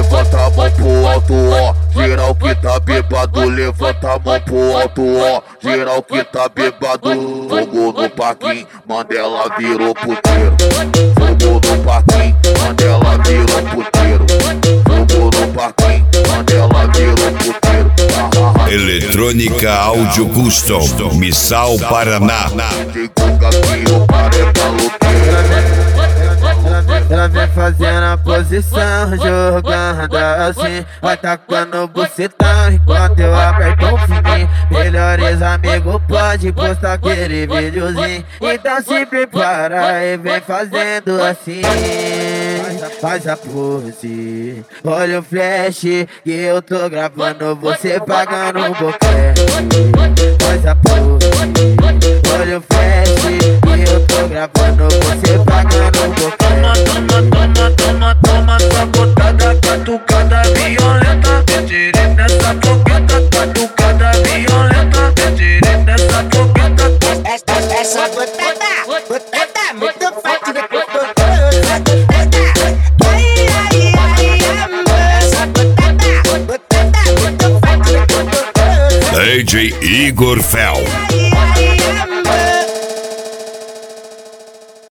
levanta a mão pro alto, ó. Geral que tá bêbado, levanta a mão pro alto, ó. Geral que tá bêbado, fogo no parquinho, Mandela virou puteiro. Fogo no parquinho, Mandela virou puteiro. Fogo no parquinho, Mandela virou puteiro. Eletrônica Áudio Custom, Missal, Paraná. Ela vem fazendo a posição, jogando assim, vai tacando o bucetão enquanto eu aperto um fininho. Melhores amigos pode postar aquele videozinho, então se prepara e vem fazendo assim. Faz a pose, olha o flash que eu tô gravando, você pagando um boquete. Faz a pose, olha o flash que eu tô gravando, você pagando um boquete. Toma sabotada, catucada violenta. Tirei dessa fogueta, catucada violenta. Tirei dessa fogueta. Essa botada muito forte. Essa botada muito forte. DJ Igor Fel.